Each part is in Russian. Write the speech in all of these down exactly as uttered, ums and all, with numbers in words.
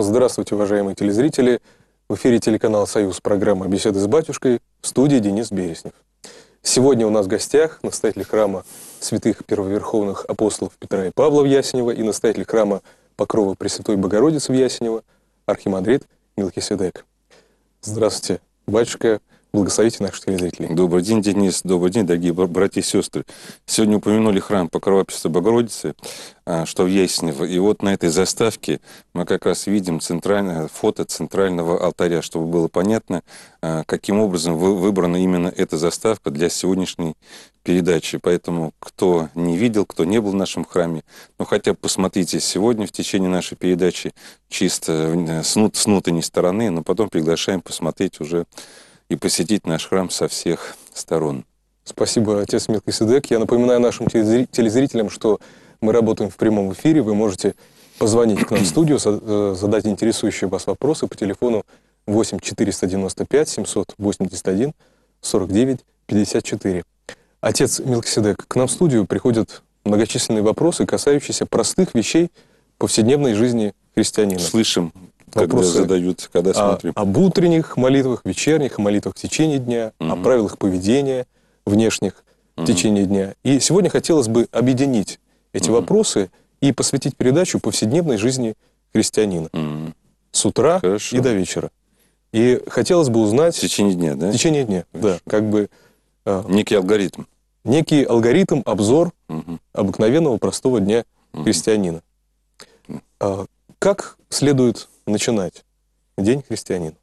Здравствуйте, уважаемые телезрители. В эфире телеканал «Союз», программа «Беседы с батюшкой», в студии Денис Береснев. Сегодня у нас в гостях настоятель храма святых первоверховных апостолов Петра и Павла в Ясенево и настоятель храма Покрова Пресвятой Богородицы в Ясенево, архимандрит Мелхиседек. Здравствуйте, батюшка. Благословите наших телезрителей. Добрый день, Денис. Добрый день, дорогие братья и сестры. Сегодня упомянули храм Покрова Пресвятой Богородицы, что в Ясенево. И вот на этой заставке мы как раз видим центральное, фото центрального алтаря, чтобы было понятно, каким образом выбрана именно эта заставка для сегодняшней передачи. Поэтому, кто не видел, кто не был в нашем храме, ну хотя бы посмотрите сегодня в течение нашей передачи чисто с внутренней стороны, но потом приглашаем посмотреть уже и посетить наш храм со всех сторон. Спасибо, отец Мелхиседек. Я напоминаю нашим телезрителям, что мы работаем в прямом эфире. Вы можете позвонить к нам в студию, задать интересующие вас вопросы по телефону восемь четыреста девяносто пять семьсот восемьдесят один сорок девять пятьдесят четыре. Отец Мелхиседек, к нам в студию приходят многочисленные вопросы, касающиеся простых вещей повседневной жизни христианина. Слышим. Когда Вопросы задают, когда смотрим. О, об утренних молитвах, вечерних молитвах в течение дня, угу. о правилах поведения внешних угу. в течение дня. И сегодня хотелось бы объединить эти угу. вопросы и посвятить передачу повседневной жизни христианина. Угу. С утра Хорошо. И до вечера. И хотелось бы узнать... В течение дня, да? В течение дня, Хорошо. Да. Как бы... Некий алгоритм. Некий алгоритм, обзор угу. обыкновенного простого дня угу. христианина. Угу. Как следует начинать день христианина?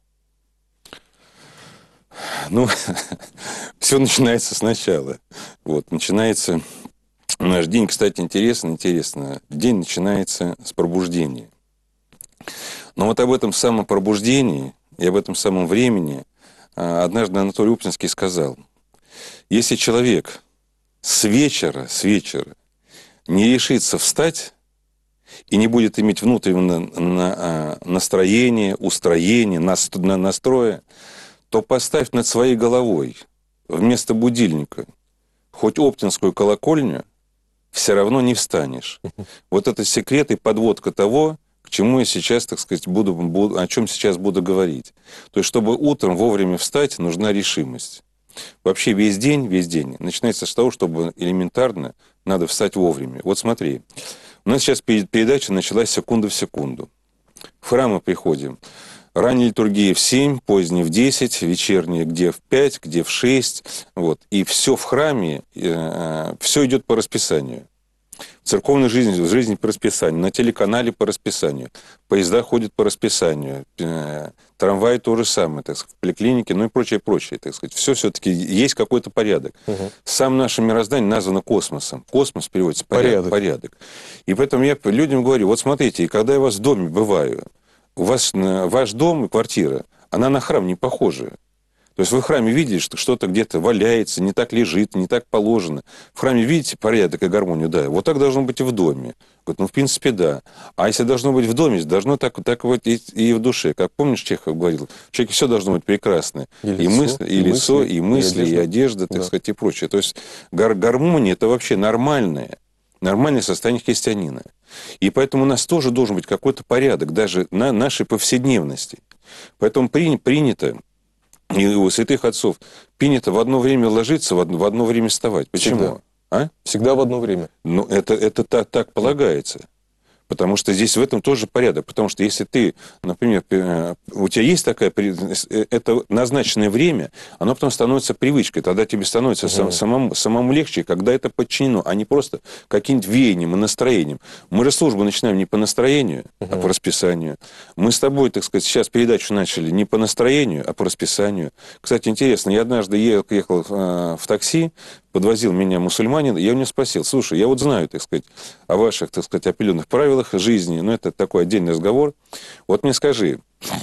Ну, все начинается сначала. Вот, начинается наш день, кстати, интересно, интересно. День начинается с пробуждения. Но вот об этом самом пробуждении и об этом самом времени однажды Анатолий Упсинский сказал: если человек с вечера, с вечера не решится встать и не будет иметь внутреннего настроения, устроения, настроя, то поставь над своей головой вместо будильника хоть оптинскую колокольню, все равно не встанешь. Вот это секрет и подводка того, к чему я сейчас, так сказать, буду, буду, о чем сейчас буду говорить. То есть, чтобы утром вовремя встать, нужна решимость. Вообще весь день, весь день начинается с того, чтобы элементарно надо встать вовремя. Вот смотри. У нас сейчас передача началась секунда в секунду. В храм мы приходим. Ранняя литургия в семь, поздняя в десять, вечерняя где в пять, где в шесть. Вот. И все в храме, э, все идет по расписанию. В церковной жизни, в жизни по расписанию, на телеканале по расписанию. Поезда ходят по расписанию. Э, трамваи то же самое, так сказать, в поликлинике, ну и прочее, прочее, так сказать. Все все-таки есть какой-то порядок. Угу. Сам наше мироздание названо космосом. Космос переводится порядок. порядок. И поэтому я людям говорю: вот смотрите, и когда я у вас в доме бываю, у вас ваш дом и квартира, она на храм не похожа. То есть вы в храме видите, что что-то где-то валяется, не так лежит, не так положено. В храме видите порядок и гармонию? Да, вот так должно быть и в доме. Вот, ну, в принципе, да. А если должно быть в доме, должно так, так вот и, и в душе. Как помнишь, Чехов говорил, в человеке все должно быть прекрасно. И, и, лицо, мысли, и, и лицо, и мысли, и одежда, и одежда так да. сказать, и прочее. То есть гар гармония – это вообще нормальное, нормальное состояние христианина. И поэтому у нас тоже должен быть какой-то порядок, даже на нашей повседневности. Поэтому при, принято... И у святых отцов принято в одно время ложиться, в одно, в одно время вставать. Почему? Всегда. А? Всегда в одно время. Ну, это, это так, так полагается. Потому что здесь в этом тоже порядок. Потому что если ты, например, у тебя есть такая... Это назначенное время, оно потом становится привычкой. Тогда тебе становится угу. самому, самому легче, когда это подчинено, а не просто каким-то веянием и настроением. Мы же службу начинаем не по настроению, угу. а по расписанию. Мы с тобой, так сказать, сейчас передачу начали не по настроению, а по расписанию. Кстати, интересно, я однажды ехал, ехал в такси, подвозил меня мусульманин, я у него спросил: слушай, я вот знаю, так сказать, о ваших, так сказать, определенных правилах жизни, но это такой отдельный разговор. Вот мне скажи,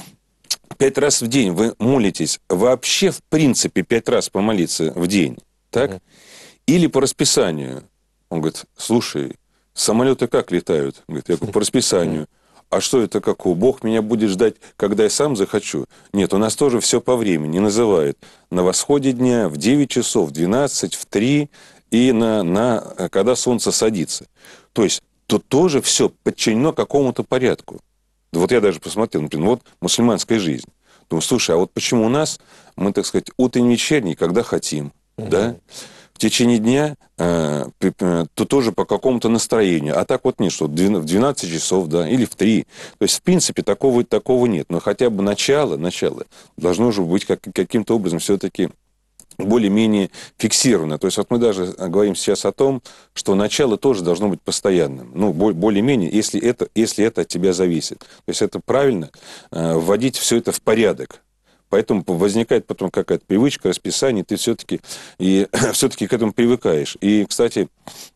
пять раз в день вы молитесь вообще, в принципе, пять раз помолиться в день, так? Mm-hmm. Или по расписанию? Он говорит: слушай, самолеты как летают? Говорит, я говорю, по расписанию. Mm-hmm. А что это какого? Бог меня будет ждать, когда я сам захочу? Нет, у нас тоже все по времени называют. На восходе дня, в девять часов, в двенадцать, в три и на, на, когда солнце садится. То есть тут тоже все подчинено какому-то порядку. Вот я даже посмотрел, например, вот мусульманская жизнь. Думаю, слушай, а вот почему у нас, мы, так сказать, утренний, вечерний, когда хотим, угу. да? В течение дня, э, то тоже по какому-то настроению. А так вот нет, что в двенадцать часов, да, или в три. То есть, в принципе, такого, такого нет. Но хотя бы начало, начало должно же быть как, каким-то образом все-таки более-менее фиксировано. То есть, вот мы даже говорим сейчас о том, что начало тоже должно быть постоянным. Ну, более-менее, если это, если это от тебя зависит. То есть, это правильно э, вводить все это в порядок. Поэтому возникает потом какая-то привычка, расписание, ты все-таки, и, все-таки к этому привыкаешь. И, кстати,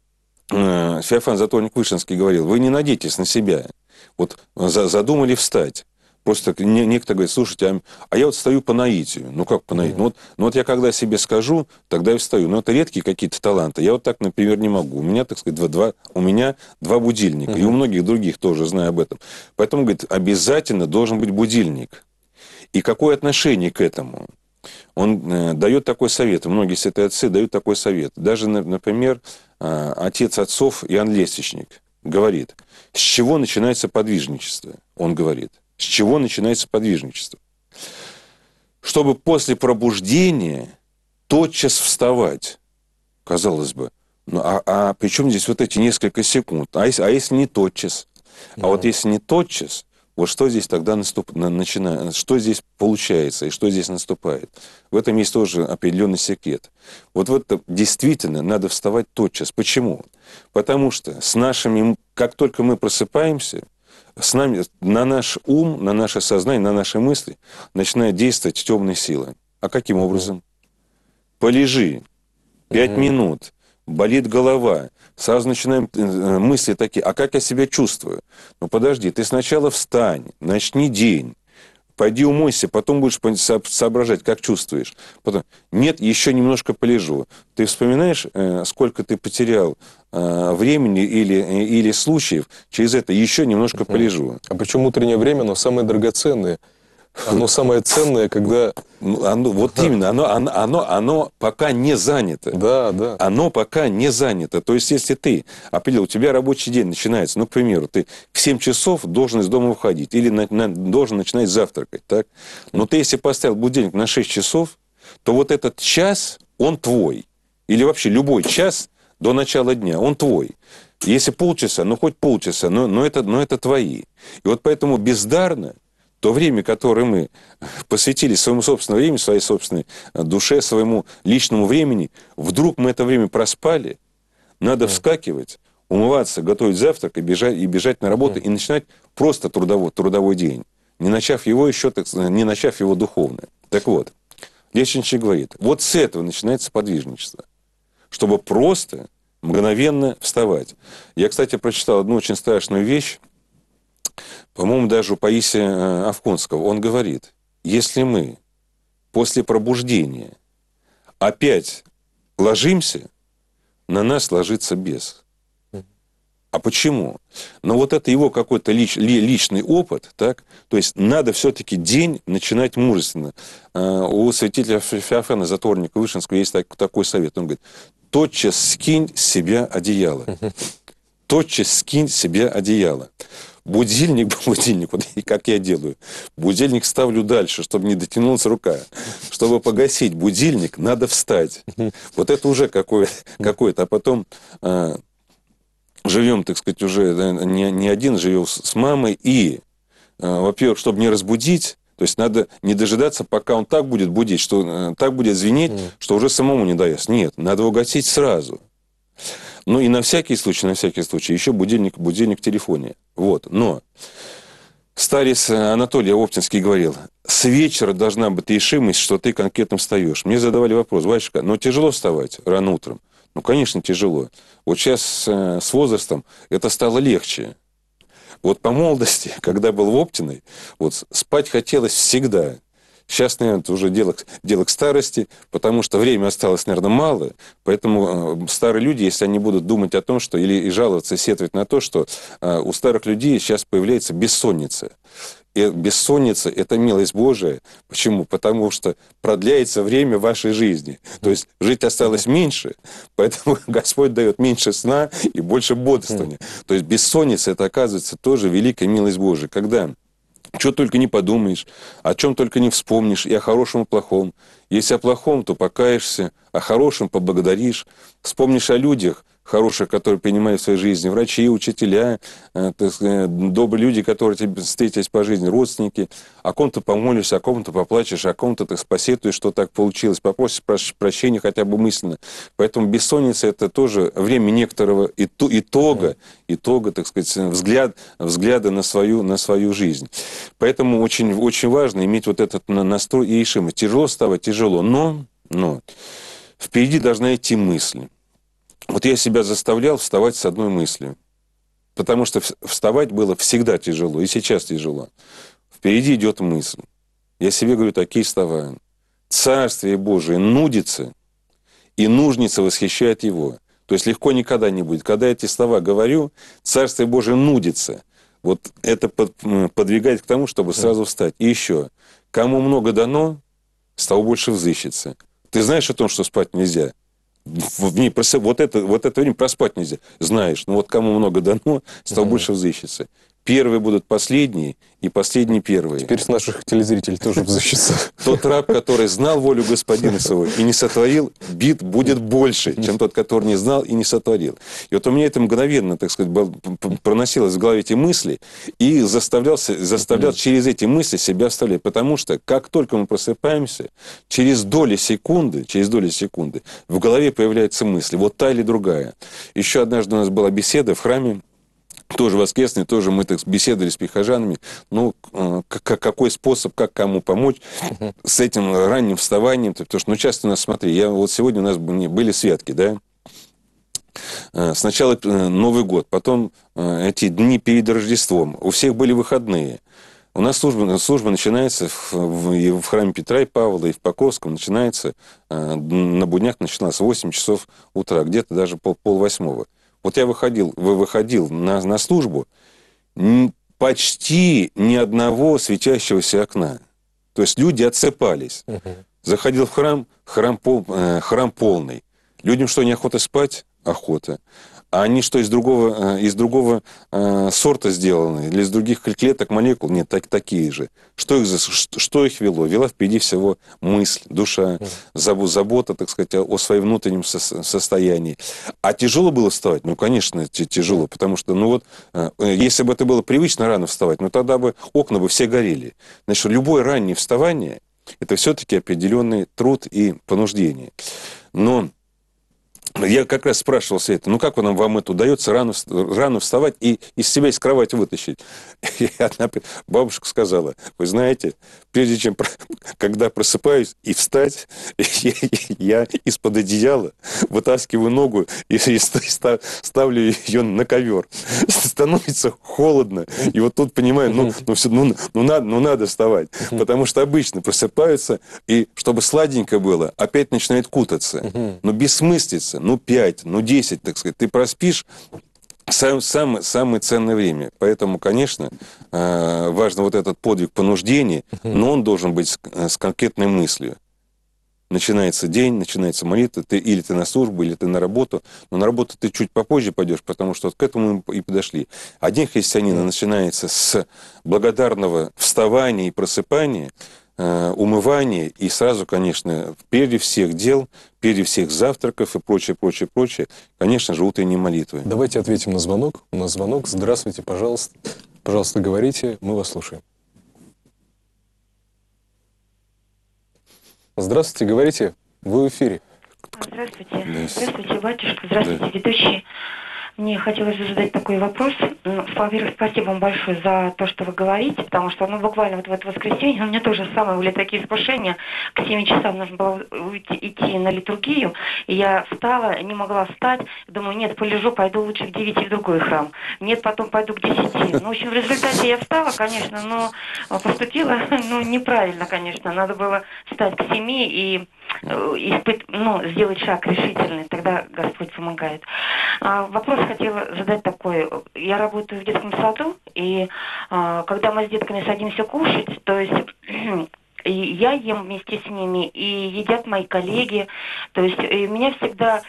Феофан Затворник-Вышинский говорил, вы не надейтесь на себя. Вот задумали встать. Просто некто говорит, слушайте, а, а я вот стою по наитию. Ну, как по наитию? Mm-hmm. Ну, вот, ну, вот я когда себе скажу, тогда я встаю. Но это редкие какие-то таланты. Я вот так, например, не могу. У меня, так сказать, два, два, у меня два будильника. Mm-hmm. И у многих других тоже, знаю об этом. Поэтому, говорит, обязательно должен быть будильник. И какое отношение к этому? Он э, дает такой совет. Многие святые отцы дают такой совет. Даже, например, э, отец отцов Иоанн Лестничник говорит, с чего начинается подвижничество? Он говорит, с чего начинается подвижничество? Чтобы после пробуждения тотчас вставать. Казалось бы, ну, а, а при чем здесь вот эти несколько секунд? А если, а если не тотчас? А mm-hmm. вот если не тотчас, вот что здесь тогда наступ... начинает, что здесь получается и что здесь наступает? В этом есть тоже определенный секрет. Вот в это действительно надо вставать тотчас. Почему? Потому что с нашими, как только мы просыпаемся, с нами, на наш ум, на наше сознание, на наши мысли начинает действовать темная сила. А каким образом? Полежи пять минут, болит голова. Сразу начинаем мысли такие, а как я себя чувствую? Ну, подожди, ты сначала встань, начни день, пойди умойся, потом будешь соображать, как чувствуешь. Потом, нет, еще немножко полежу. Ты вспоминаешь, сколько ты потерял времени или, или случаев, через это еще немножко полежу. А причем утреннее время, оно самое драгоценное. Оно самое ценное, когда... Оно, вот да. именно, оно, оно, оно, оно пока не занято. Да, да. Оно пока не занято. То есть, если ты определил, у тебя рабочий день начинается, ну, к примеру, ты в семь часов должен из дома выходить, или на, на, должен начинать завтракать, так? Но ты, если поставил будильник на шесть часов, то вот этот час, он твой. Или вообще любой час до начала дня, он твой. Если полчаса, ну, хоть полчаса, но, но, это, но это твои. И вот поэтому бездарно то время, которое мы посвятили своему собственному времени, своей собственной душе, своему личному времени, вдруг мы это время проспали, надо вскакивать, умываться, готовить завтрак и бежать, и бежать на работу, и начинать просто трудовой, трудовой день, не начав его еще, так, не начав его духовно. Так вот, Лестничник говорит, вот с этого начинается подвижничество, чтобы просто мгновенно вставать. Я, кстати, прочитал одну очень страшную вещь, по-моему, даже у Паисия Афонского. Он говорит, если мы после пробуждения опять ложимся, на нас ложится бес. А почему? Но вот это его какой-то лич, личный опыт, так? То есть надо все-таки день начинать мужественно. У святителя Феофана Затворника-Вышинского есть такой совет. Он говорит, тотчас скинь с себя одеяло. Тотчас скинь с себя одеяло. Будильник, будильник, вот как я делаю. Будильник ставлю дальше, чтобы не дотянулась рука. Чтобы погасить будильник, надо встать. Вот это уже какое-то. какое-то. А потом э, живем, так сказать, уже да, не, не один, живем с, с мамой. И, э, во-первых, чтобы не разбудить, то есть надо не дожидаться, пока он так будет будить, что э, так будет звенеть, что уже самому не даст. Нет, надо его гасить сразу. Ну и на всякий случай, на всякий случай, еще будильник, будильник в телефоне. Вот. Но старец Анатолий Оптинский говорил, с вечера должна быть решимость, что ты конкретно встаешь. Мне задавали вопрос, батюшка, но тяжело вставать рано утром? Ну, конечно, тяжело. Вот сейчас с возрастом это стало легче. Вот по молодости, когда был в Оптиной, вот спать хотелось всегда. Сейчас, наверное, это уже дело, дело к старости, потому что время осталось, наверное, мало. Поэтому э, старые люди, если они будут думать о том, что или и жаловаться, и сетовать на то, что э, у старых людей сейчас появляется бессонница. И бессонница – это милость Божия. Почему? Потому что продляется время вашей жизни. То есть жить осталось меньше, поэтому Господь дает меньше сна и больше бодрствования. То есть бессонница – это, оказывается, тоже великая милость Божия. Когда что только не подумаешь, о чем только не вспомнишь, и о хорошем, и о плохом. Если о плохом, то покаешься, о хорошем поблагодаришь, вспомнишь о людях хороших, которые принимали в своей жизни, врачи, учителя, э, так сказать, добрые люди, которые тебе встретились по жизни, родственники, о ком-то помолишься, о ком-то поплачешь, о ком-то так посетуешь, что так получилось, попросишь прощения хотя бы мысленно. Поэтому бессонница – это тоже время некоторого итога, итога, так сказать, взгляд, взгляда на свою, на свою жизнь. Поэтому очень, очень важно иметь вот этот настрой и решимость. Тяжело вставать, тяжело, но, но впереди должна идти мысль. Вот я себя заставлял вставать с одной мыслью. Потому что вставать было всегда тяжело, и сейчас тяжело. Впереди идет мысль. Я себе говорю, такие вставаю. Царствие Божие нудится, и нужница восхищает его. То есть легко никогда не будет. Когда я эти слова говорю, Царствие Божие нудится. Вот это подвигает к тому, чтобы сразу встать. И еще, кому много дано, с того больше взыщется. Ты знаешь о том, что спать нельзя? В ней вот это, вот это время проспать нельзя. Знаешь, ну вот кому много дано, с того больше взыщется. Первые будут последние, и последние первые. Теперь с наших телезрителей тоже взыщется. Тот раб, который знал волю господина своего и не сотворил, бит будет больше, чем тот, который не знал и не сотворил. И вот у меня это мгновенно, так сказать, проносилось в голове эти мысли, и заставлял, заставлял через эти мысли себя вставлять. Потому что, как только мы просыпаемся, через доли секунды, через доли секунды в голове появляются мысли, вот та или другая. Еще однажды у нас была беседа в храме, тоже воскресный, тоже мы так беседовали с прихожанами, ну, какой способ, как кому помочь с этим ранним вставанием, потому что, ну, часто у нас, смотри, я, вот сегодня у нас были святки, да, сначала Новый год, потом эти дни перед Рождеством, у всех были выходные. У нас служба, служба начинается в, в, и в храме Петра и Павла, и в Покровском начинается, на буднях начиналась в восемь часов утра, где-то даже пол, пол восьмого. Вот я выходил, выходил на, на службу, почти ни одного светящегося окна. То есть люди отсыпались. Uh-huh. Заходил в храм, храм, пол, э, храм полный. Людям что, неохота спать? Охота. А они что, из другого, из другого э, сорта сделаны? Или из других клеток, молекул? Нет, так, такие же. Что их, что, что их вело? Вела впереди всего мысль, душа, mm. забота, так сказать, о, о своем внутреннем со, состоянии. А тяжело было вставать? Ну, конечно, тяжело, потому что, ну вот, э, если бы это было привычно рано вставать, ну, тогда бы окна бы все горели. Значит, любое раннее вставание – это все-таки определенный труд и понуждение. Но я как раз спрашивал все это, ну как вам, вам это удается рано, рано вставать и из себя из кровати вытащить? И одна бабушка сказала, вы знаете, прежде чем, когда просыпаюсь и встать, я, я из-под одеяла вытаскиваю ногу и, и ставлю ее на ковер. Становится холодно. И вот тут понимаю, ну, ну, все, ну, ну, надо, ну надо вставать. Потому что обычно просыпаются, и чтобы сладенько было, опять начинает кутаться. Но бессмыслица. Ну, пять, ну, десять, так сказать. Ты проспишь сам, самое, самое ценное время. Поэтому, конечно, важно вот этот подвиг понуждения, но он должен быть с, с конкретной мыслью. Начинается день, начинается молитва, ты, или ты на службу, или ты на работу. Но на работу ты чуть попозже пойдешь, потому что вот к этому и подошли. А день христианина начинается с благодарного вставания и просыпания, умывание и сразу, конечно, прежде всех дел, прежде всех завтраков и прочее, прочее, прочее, конечно же, утренние молитвы. Давайте ответим на звонок. У нас звонок. Здравствуйте, пожалуйста. Пожалуйста, говорите, мы вас слушаем. Здравствуйте, говорите, вы в эфире. Здравствуйте. Здравствуйте, батюшка. Здравствуйте, да. Ведущий. Мне хотелось бы задать такой вопрос. Во-первых, спасибо вам большое за то, что вы говорите, потому что, ну, буквально вот в это воскресенье у меня тоже самое были такие искушения. К семи часам нужно было уйти, идти на литургию, и я встала, не могла встать. Думаю, нет, полежу, пойду лучше к девяти в другой храм. Нет, потом пойду к десяти. Ну, в общем, в результате я встала, конечно, но поступила, ну, неправильно, конечно. Надо было встать к семи и испыт, ну, сделать шаг решительный, тогда Господь помогает. А, вопрос хотела задать такой. Я работаю в детском саду, и а, когда мы с детками садимся кушать, то есть и я ем вместе с ними, и едят мои коллеги, то есть и меня всегда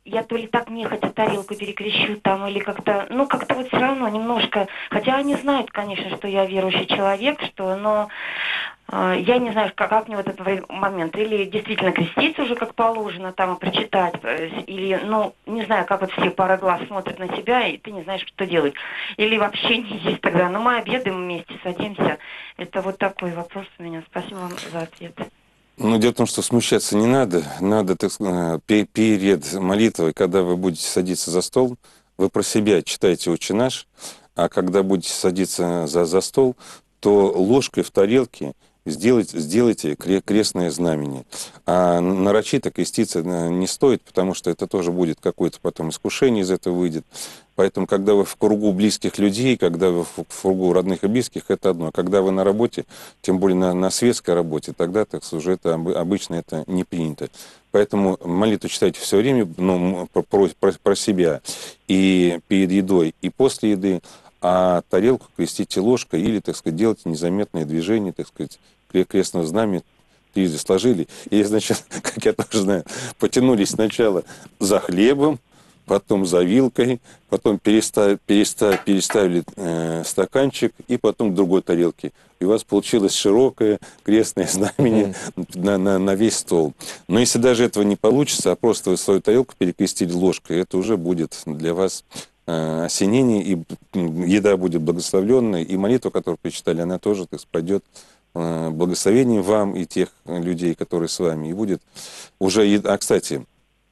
я то ли так нехотя тарелку перекрещу там, или как-то, ну, как-то вот все равно немножко, хотя они знают, конечно, что я верующий человек, что, но э, я не знаю, как, как мне вот этот момент, или действительно креститься уже как положено, там, и прочитать, или, ну, не знаю, как вот все пара глаз смотрят на тебя, и ты не знаешь, что делать, или вообще не есть тогда, но мы обедаем вместе, садимся, это вот такой вопрос у меня, спасибо вам за ответ. Ну, дело в том, что смущаться не надо. Надо, так сказать, перед молитвой, когда вы будете садиться за стол, вы про себя читаете «Отче наш», а когда будете садиться за, за стол, то ложкой в тарелке сделайте, сделайте крестное знамение. А нарочито креститься не стоит, потому что это тоже будет какое-то потом искушение из этого выйдет. Поэтому, когда вы в кругу близких людей, когда вы в кругу родных и близких, это одно. А когда вы на работе, тем более на, на светской работе, тогда, так сказать, уже это обычно это не принято. Поэтому молитву читайте все время, ну, про, про, про себя и перед едой, и после еды, а тарелку крестите ложкой или, так сказать, делайте незаметные движения, так сказать, крестного знамени, трижды сложили. И, значит, как я тоже знаю, потянулись сначала за хлебом, потом за вилкой, потом переставили, переставили, переставили э, стаканчик, и потом к другой тарелке. И у вас получилось широкое крестное знамение mm-hmm. на, на, на весь стол. Но если даже этого не получится, а просто вы свою тарелку перекрестили ложкой, это уже будет для вас э, осенение, и еда будет благословленная, и молитва, которую прочитали, она тоже, так сказать, пойдет э, благословением вам и тех людей, которые с вами. И будет уже еда. А, кстати,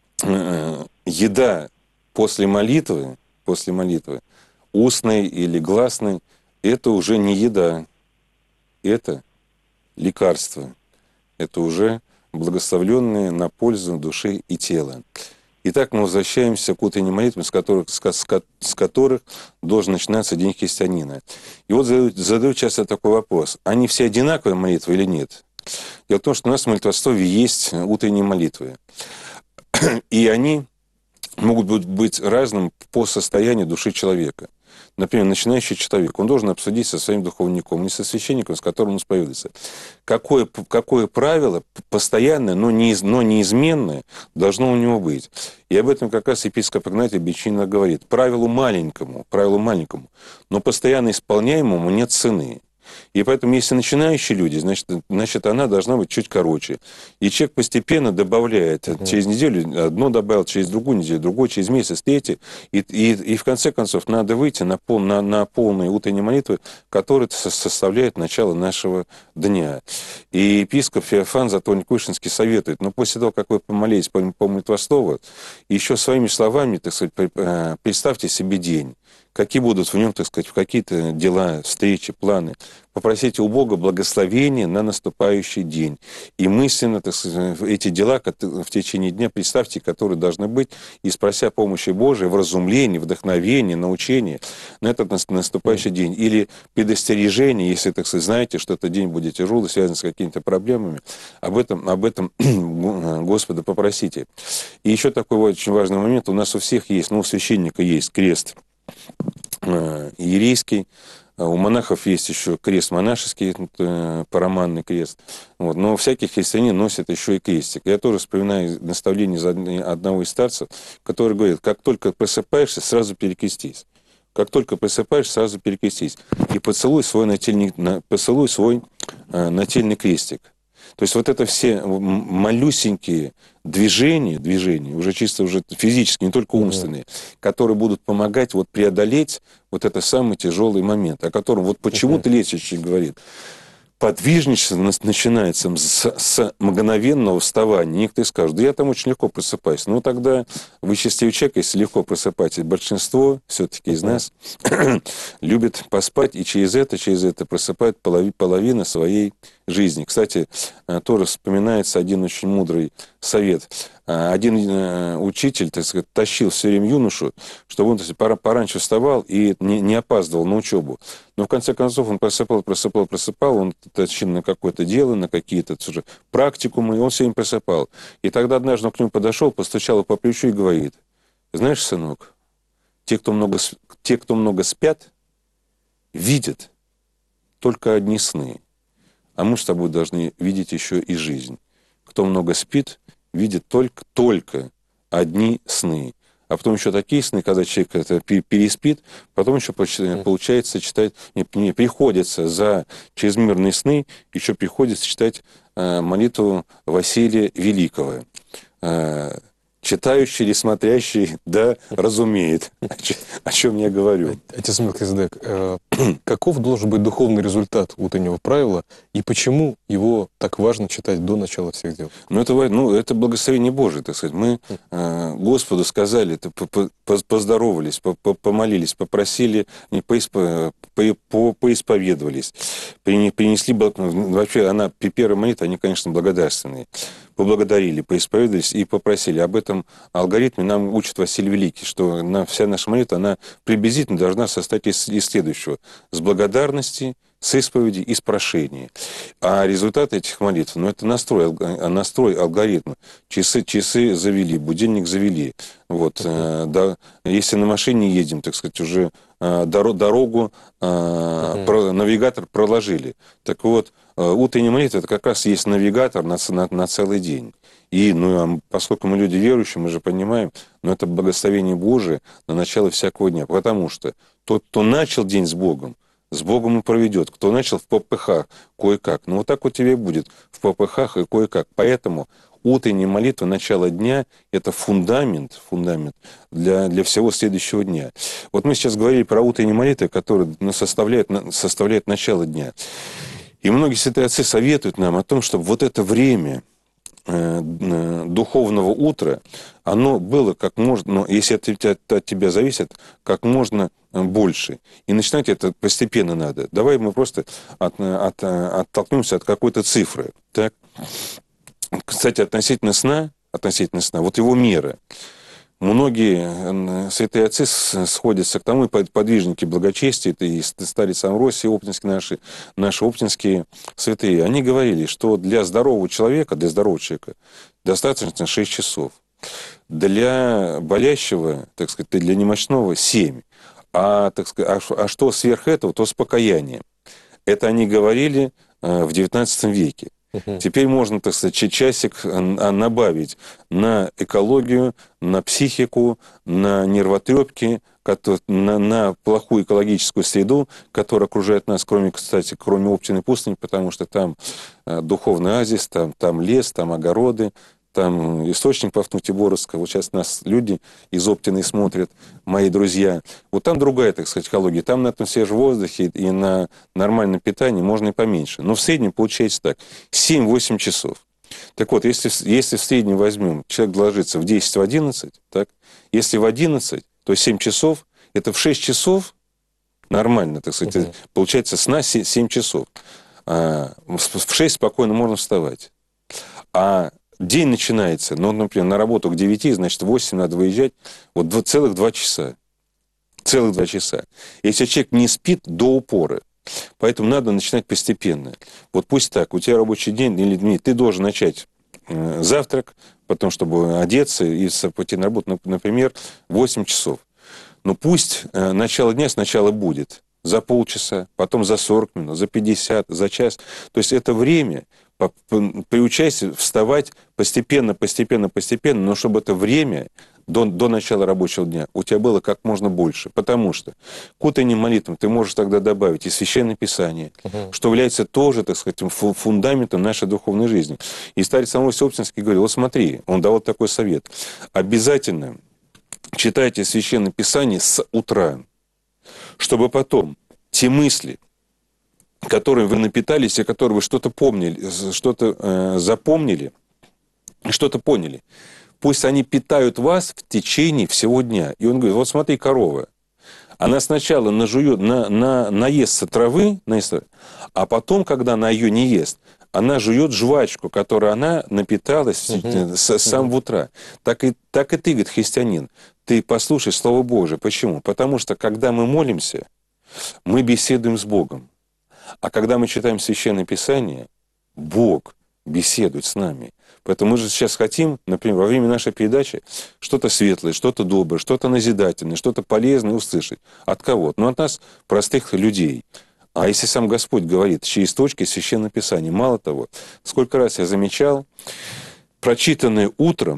э, еда после молитвы, после молитвы, устной или гласной, это уже не еда, это лекарство. Это уже благословленное на пользу души и тела. Итак, мы возвращаемся к утренней молитве, с которых, с, с которых должен начинаться день христианина. И вот задают, задают часто такой вопрос. Они все одинаковые молитвы или нет? Дело в том, что у нас в молитвословии есть утренние молитвы. И они могут быть разным по состоянию души человека. Например, начинающий человек, он должен обсудить со своим духовником, не со священником, с которым он исповедуется, какое, какое правило постоянное, но, не, но неизменное должно у него быть. И об этом как раз епископ Игнатий Бичинно говорит. Правилу маленькому, правилу маленькому, но постоянно исполняемому нет цены. И поэтому, если начинающие люди, значит, значит, она должна быть чуть короче. И человек постепенно добавляет. Uh-huh. Через неделю одно добавил, через другую неделю, другой, через месяц, третий. И, и, и в конце концов надо выйти на, пол, на, на полные утренние молитвы, которые составляют начало нашего дня. И епископ Феофан Затворник-Кушинский советует, но после того, как вы помолились по, по молитвослову, еще своими словами, так сказать, представьте себе день. Какие будут в нем, так сказать, какие-то дела, встречи, планы. Попросите у Бога благословения на наступающий день. И мысленно, так сказать, эти дела в течение дня представьте, которые должны быть, и спрося помощи Божией, вразумления, вдохновения, научения на этот наступающий mm. день. Или предостережение, если, так сказать, знаете, что этот день будет тяжелый, связан с какими-то проблемами, об этом, об этом Господа попросите. И еще такой вот очень важный момент. У нас у всех есть, ну, у священника есть крест иерейский, у монахов есть еще крест монашеский, параманный крест. Вот. Но всякий христианин носит еще и крестик. Я тоже вспоминаю наставление одного из старцев, который говорит, как только просыпаешься, сразу перекрестись. Как только просыпаешься, сразу перекрестись. И поцелуй свой нательный, поцелуй свой нательный крестик. То есть вот это все малюсенькие движения, движения, уже чисто уже физические, не только умственные, mm-hmm. которые будут помогать вот преодолеть вот этот самый тяжелый момент, о котором вот почему-то mm-hmm. лечащий говорит. Подвижничество начинается с, с мгновенного вставания. Некоторые скажут, да я там очень легко просыпаюсь. Ну, тогда вы счастливый человек, если легко просыпаетесь. Большинство все-таки из нас любит поспать, и через это, через это просыпает полови, половина своей жизни. Кстати, тоже вспоминается один очень мудрый совет. Один учитель, так сказать, тащил все время юношу, чтобы он, так сказать, пораньше вставал и не, не опаздывал на учебу. Но в конце концов он просыпал, просыпал, просыпал, он тащил на какое-то дело, на какие-то практикумы, и он все время просыпал. И тогда однажды он к нему подошел, постучал его по плечу и говорит, знаешь, сынок, те, кто много, те, кто много спят, видят только одни сны. А мы с тобой должны видеть еще и жизнь. Кто много спит, видит только, только одни сны. А потом еще такие сны, когда человек это переспит, потом еще получается читать, не, не приходится за чрезмерные сны, еще приходится читать э, молитву Василия Великого. Э, читающий или смотрящий, да, разумеет, о чем я говорю. Отец Мелхиседек, э, каков должен быть духовный результат утреннего правила, и почему его так важно читать до начала всех дел? Ну, это, ну, это благословение Божие, так сказать. Мы э, Господу сказали, поздоровались, помолились, попросили, поисповедовались, принесли, вообще, она, первая молитва, они, конечно, благодарственные. Поблагодарили, поисповедовались и попросили. Об этом алгоритме нам учит Василий Великий, что на, вся наша молитва, она приблизительно должна состоять из, из следующего. С благодарности, с исповеди и с прошения. А результат этих молитв, ну, это настрой, настрой алгоритма. Часы, часы завели, будильник завели. Вот, э, да, если на машине едем, так сказать, уже э, дорогу, э, uh-huh. про, навигатор проложили. Так вот, э, утренняя молитва, это как раз есть навигатор на, на, на целый день. И, ну, поскольку мы люди верующие, мы же понимаем, но это благословение Божие на начало всякого дня. Потому что тот, кто начал день с Богом, с Богом и проведет. Кто начал в попыхах, кое-как. Ну, вот так вот тебе будет в попыхах и кое-как. Поэтому утренняя молитва, начало дня – это фундамент, фундамент для, для всего следующего дня. Вот мы сейчас говорили про утренние молитвы, которые составляют, составляют начало дня. И многие святые отцы советуют нам о том, чтобы вот это время духовного утра, оно было как можно, но если это от, от тебя зависит, как можно больше. И начинать это постепенно надо. Давай мы просто от, от, оттолкнемся от какой-то цифры. Так? Кстати, относительно сна, относительно сна, вот его мера. Многие святые отцы сходятся к тому, и подвижники благочестия, это и старец Амвросий, оптинские наши, наши оптинские святые, они говорили, что для здорового человека, для здорового человека достаточно шесть часов. Для болящего, так сказать, для немощного семь. А, так сказать, а, а что сверх этого, то спокояние. Это они говорили в девятнадцатом веке. Теперь можно, так сказать, часик набавить на экологию, на психику, на нервотрепки, на, на плохую экологическую среду, которая окружает нас, кроме, кстати, кроме Оптиной пустыни, потому что там духовный оазис, там, там лес, там огороды, там источник Пафнутия Боровского. Вот сейчас нас люди из Оптины смотрят, мои друзья. Вот там другая, так сказать, экология. Там на этом свежем воздухе и на нормальном питании можно и поменьше. Но в среднем получается так. семь-восемь часов. Так вот, если, если в среднем возьмем, человек ложится в десять, в одиннадцать, так? Если в одиннадцать, то семь часов. Это в шесть часов нормально, так сказать. Uh-huh. Получается сна семь часов. А в шесть спокойно можно вставать. А день начинается, ну, например, на работу к девяти, значит, в восемь надо выезжать, вот целых два часа. Целых два часа. Если человек не спит до упора, поэтому надо начинать постепенно. Вот пусть так, у тебя рабочий день, или ты должен начать э, завтрак, потом, чтобы одеться и пойти на работу, например, восемь часов. Но пусть э, начало дня сначала будет за полчаса, потом за сорок минут, за пятьдесят, за час. То есть это время... Приучайся вставать постепенно, постепенно, постепенно, но чтобы это время до, до начала рабочего дня у тебя было как можно больше. Потому что к утренним молитвам ты можешь тогда добавить и Священное Писание, uh-huh. что является тоже, так сказать, фундаментом нашей духовной жизни. И старец Амвросий Оптинский говорил, вот смотри, он давал такой совет. Обязательно читайте Священное Писание с утра, чтобы потом те мысли, которым вы напитались, и которые вы что-то помнили, что-то э, запомнили, что-то поняли. Пусть они питают вас в течение всего дня. И он говорит, вот смотри, корова. Она сначала нажует, на, на, наестся травы, наестся, а потом, когда она ее не ест, она жует жвачку, которой она напиталась uh-huh. с, с самого uh-huh. утра. Так и, так и ты, говорит, христианин, ты послушай Слово Божие. Почему? Потому что, когда мы молимся, мы беседуем с Богом. А когда мы читаем Священное Писание, Бог беседует с нами. Поэтому мы же сейчас хотим, например, во время нашей передачи что-то светлое, что-то доброе, что-то назидательное, что-то полезное услышать. От кого? Ну, от нас, простых людей. А если сам Господь говорит через точки Священного Писания, мало того, сколько раз я замечал, прочитанное утром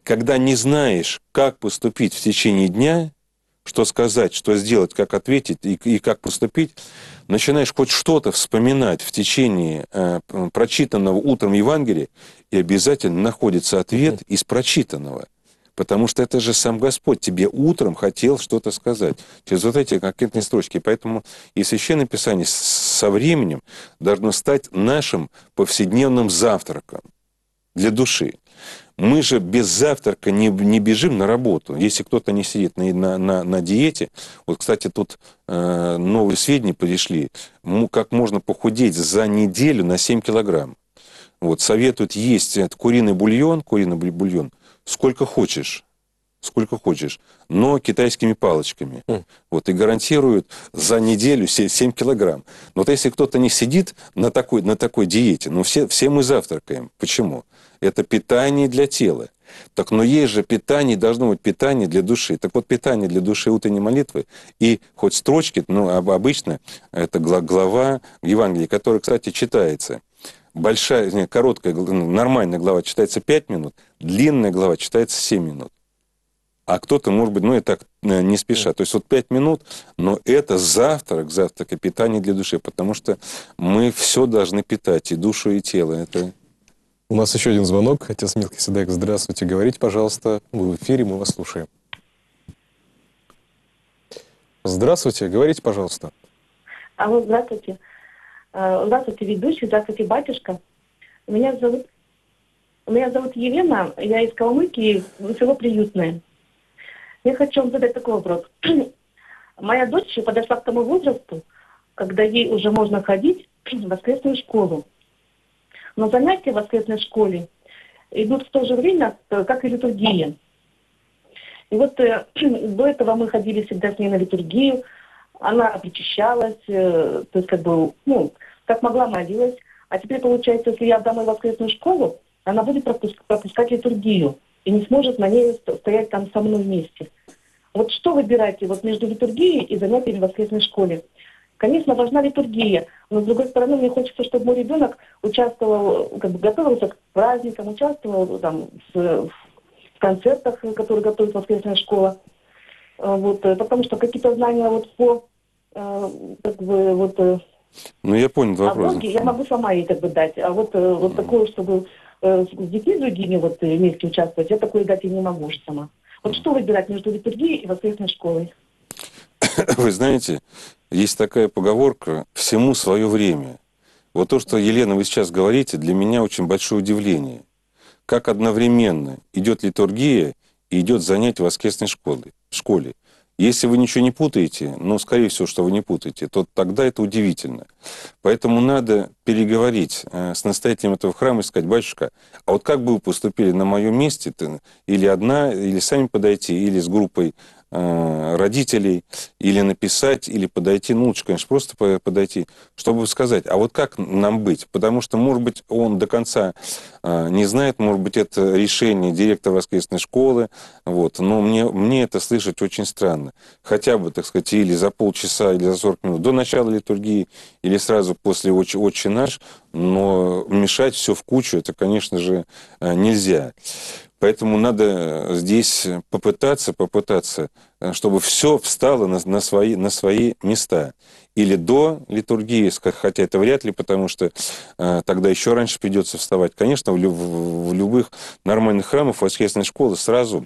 когда не знаешь, как поступить в течение дня, что сказать, что сделать, как ответить и, и как поступить, начинаешь хоть что-то вспоминать в течение э, прочитанного утром Евангелия, и обязательно находится ответ из прочитанного. Потому что это же сам Господь тебе утром хотел что-то сказать. Через вот эти конкретные строчки. Поэтому и Священное Писание со временем должно стать нашим повседневным завтраком для души. Мы же без завтрака не, не бежим на работу. Если кто-то не сидит на, на, на, на диете, вот, кстати, тут э, новые сведения пришли, как можно похудеть за неделю на семь килограмм. Вот, советуют есть куриный бульон, куриный бульон, сколько хочешь, сколько хочешь, но китайскими палочками. Mm. Вот, и гарантируют за неделю семь килограмм. Но вот если кто-то не сидит на такой, на такой диете, ну все, все мы завтракаем. Почему? Это питание для тела. Так, но есть же питание, должно быть питание для души. Так вот, питание для души утренней молитвы и хоть строчки, ну, обычно это глава в Евангелии, которая, кстати, читается. Большая, не, короткая, нормальная глава читается пять минут, длинная глава читается семь минут. А кто-то, может быть, ну и так не спеша. То есть вот пять минут, но это завтрак, завтрак и питание для души, потому что мы все должны питать, и душу, и тело. Это... У нас еще один звонок. Отец Мелхиседек, здравствуйте. Говорите, пожалуйста. Вы в эфире, мы вас слушаем. Здравствуйте, говорите, пожалуйста. Алло, здравствуйте. Здравствуйте, ведущий, здравствуйте, батюшка. Меня зовут, меня зовут Елена, я из Калмыкии, село Приютное. Я хочу вам задать такой вопрос. Моя дочь подошла к тому возрасту, когда ей уже можно ходить в воскресную школу. Но занятия в воскресной школе идут в то же время, как и литургия. И вот э, до этого мы ходили всегда с ней на литургию, она причащалась, э, то есть как бы, ну, как могла, молилась. А теперь получается, если я отдам ее в воскресную школу, она будет пропуск- пропускать литургию и не сможет на ней стоять там со мной вместе. Вот что выбираете вот между литургией и занятиями в воскресной школе? Конечно, важна литургия, но с другой стороны, мне хочется, чтобы мой ребенок участвовал, как бы готовился к праздникам, участвовал там в, в концертах, которые готовит воскресная школа. Вот, потому что какие-то знания вот по, как бы, вот... Ну, я понял вопрос. О Боге я могу сама ей как бы дать, а вот, вот такое, чтобы с детьми другими вот вместе участвовать, я такое дать и не могу уже сама. Вот что выбирать между литургией и воскресной школой? Вы знаете, есть такая поговорка «всему свое время». Вот то, что, Елена, вы сейчас говорите, для меня очень большое удивление. Как одновременно идет литургия и идет занятие в воскресной школе, школе. Если вы ничего не путаете, ну, скорее всего, что вы не путаете, то тогда это удивительно. Поэтому надо переговорить э, с настоятелем этого храма и сказать: батюшка, а вот как бы вы поступили на моем месте, или одна, или сами подойти, или с группой э, родителей, или написать, или подойти, ну, лучше, конечно, просто подойти, чтобы сказать, а вот как нам быть? Потому что, может быть, он до конца э, не знает, может быть, это решение директора воскресной школы, вот, но мне, мне это слышать очень странно. Хотя бы, так сказать, или за полчаса, или за сорок минут до начала литургии, или сразу после «Отче, Отче наш», но мешать все в кучу, это, конечно же, нельзя. Поэтому надо здесь попытаться, попытаться, чтобы все встало на, на, свои, на свои места. Или до литургии, хотя это вряд ли, потому что э, тогда еще раньше придется вставать. Конечно, в, люб, в любых нормальных храмах воскресной школы сразу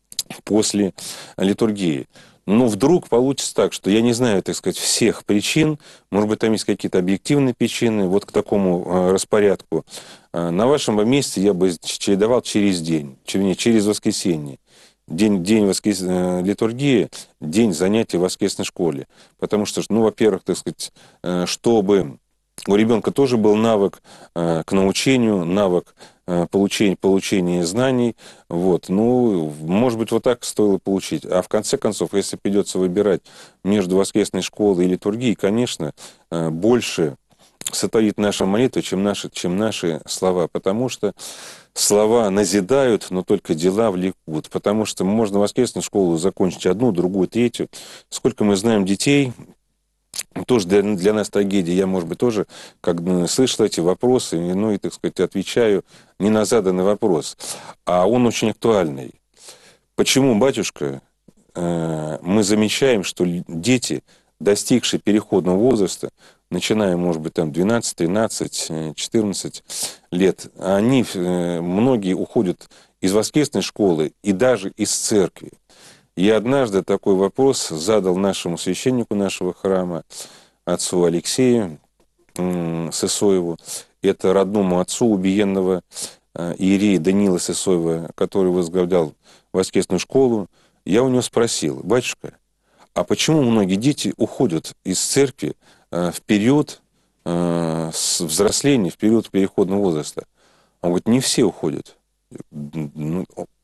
после литургии. Но вдруг получится так, что я не знаю, так сказать, всех причин, может быть, там есть какие-то объективные причины, вот к такому э, распорядку. Э, на вашем месте я бы чередовал через день, через воскресенье. День, день воскрес... э, литургии, день занятий в воскресной школе. Потому что, ну, во-первых, так сказать, э, чтобы у ребенка тоже был навык э, к научению, навык Получение, получение знаний, вот, ну, может быть, вот так стоило получить. А в конце концов, если придется выбирать между воскресной школой и литургией, конечно, больше сотворит наша молитва, чем наши, чем наши слова, потому что слова назидают, но только дела влекут, потому что можно воскресную школу закончить одну, другую, третью. Сколько мы знаем детей, тоже для, для нас трагедия. Я, может быть, тоже как бы слышал эти вопросы, ну и, так сказать, отвечаю не на заданный вопрос. А он очень актуальный. Почему, батюшка, э, мы замечаем, что дети, достигшие переходного возраста, начиная, может быть, там двенадцать, тринадцать, четырнадцать лет, они, э, многие уходят из воскресной школы и даже из церкви. Я однажды такой вопрос задал нашему священнику нашего храма, отцу Алексею э, Сысоеву, это родному отцу убиенного э, иерея Даниила Сысоева, который возглавлял воскресную школу. Я у него спросил: батюшка, а почему многие дети уходят из церкви э, в период э, взросления, в период переходного возраста? Он говорит: не все уходят. Не,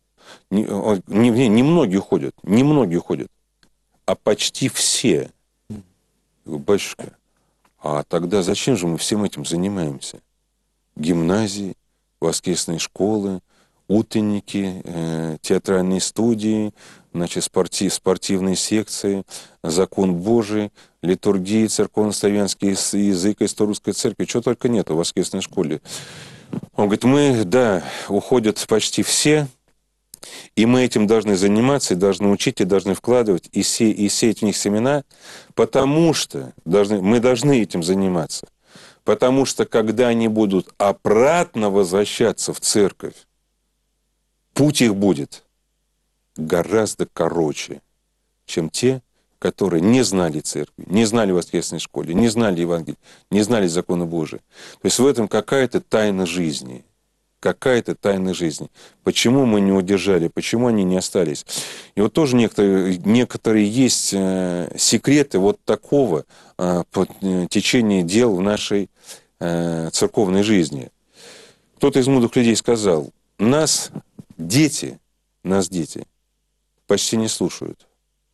не, не многие уходят, не многие уходят, а почти все. Я говорю: батюшка, а тогда зачем же мы всем этим занимаемся? Гимназии, воскресные школы, утренники, э, театральные студии, значит, спортив, спортивные секции, закон Божий, литургии, церковно-славянский язык, история русской церкви, чего только нет в воскресной школе. Он говорит: мы, да, уходят почти все, и мы этим должны заниматься, и должны учить, и должны вкладывать, и, се, и сеять в них семена, потому что должны, мы должны этим заниматься. Потому что, когда они будут обратно возвращаться в церковь, путь их будет гораздо короче, чем те, которые не знали церкви, не знали воскресной школе, не знали Евангелия, не знали закона Божия. То есть в этом какая-то тайна жизни. Какая-то тайна жизни. Почему мы не удержали, почему они не остались? И вот тоже некоторые, некоторые есть э, секреты вот такого э, течения дел в нашей э, церковной жизни. Кто-то из мудрых людей сказал: нас дети, нас дети почти не слушают,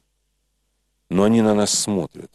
но они на нас смотрят.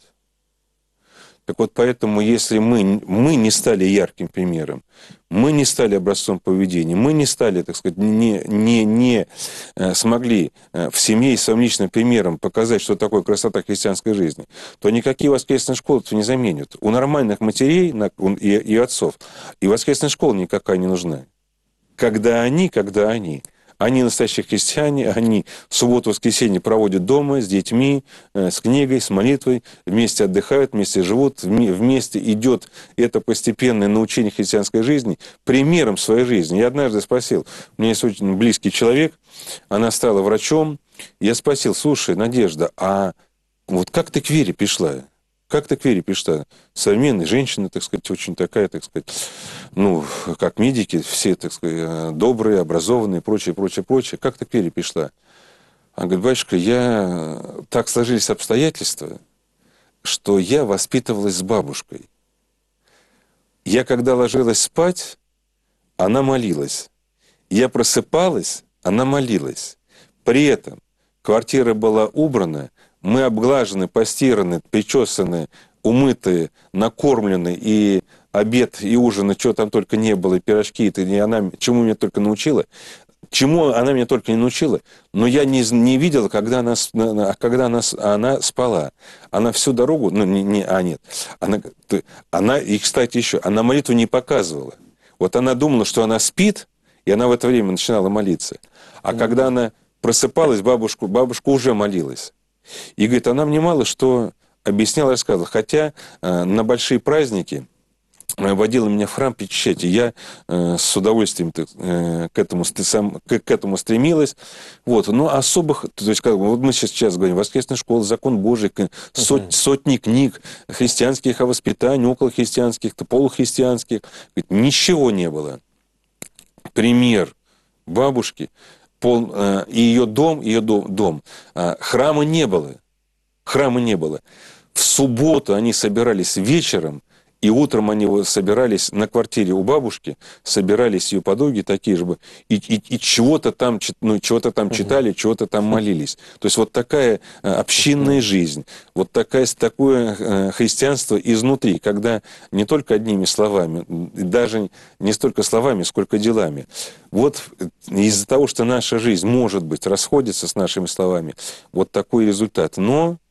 Так вот, поэтому, если мы, мы не стали ярким примером, мы не стали образцом поведения, мы не стали, так сказать, не, не, не смогли в семье и своим личным примером показать, что такое красота христианской жизни, то никакие воскресные школы это не заменят. У нормальных матерей и, и отцов и воскресная школа никакая не нужна. Когда они, когда они... Они настоящие христиане, они субботу-воскресенье проводят дома с детьми, с книгой, с молитвой, вместе отдыхают, вместе живут, вместе идет это постепенное научение христианской жизни примером своей жизни. Я однажды спросил, у меня есть очень близкий человек, она стала врачом, я спросил: слушай, Надежда, а вот как ты к вере пришла? Как ты к вере пришла? Современная женщина, так сказать, очень такая, так сказать, ну, как медики, все, так сказать, добрые, образованные, прочее, прочее, прочее. Как ты к вере пришла? Она говорит: батюшка, я... так сложились обстоятельства, что я воспитывалась с бабушкой. Я, когда ложилась спать, она молилась. Я просыпалась, она молилась. При этом квартира была убрана, мы обглажены, постираны, причесаны, умытые, накормлены, и обед, и ужин, что там только не было, и пирожки, и она чему меня только научила. Чему она меня только не научила, но я не, не видел, когда, она, когда она, она спала. Она всю дорогу, ну, не, не а нет, она, она, и, кстати, еще, она молитву не показывала. Вот она думала, что она спит, и она в это время начинала молиться. А mm-hmm. когда она просыпалась, бабушку, бабушка уже молилась. И, говорит, она мне мало что объясняла, рассказывала. Хотя э, на большие праздники э, водила меня в храм причащать. И я э, с удовольствием э, к, этому, сам, к, к этому стремилась. Вот. Но особых... То есть, как, вот мы сейчас, сейчас говорим, воскресная школа, закон Божий, сот, uh-huh. сотни книг христианских о воспитании, околохристианских, полухристианских. Говорит, ничего не было. Пример бабушки... Пол, э, и ее дом, ее дом, дом. Э, храма не было. Храма не было. В субботу они собирались вечером, и утром они собирались на квартире у бабушки, собирались ее подруги такие же, и, и, и чего-то там, ну, чего-то там читали, чего-то там молились. То есть вот такая общинная жизнь, вот такая, такое христианство изнутри, когда не только одними словами, даже не столько словами, сколько делами. Вот из-за того, что наша жизнь, может быть, расходится с нашими словами, вот такой результат. Но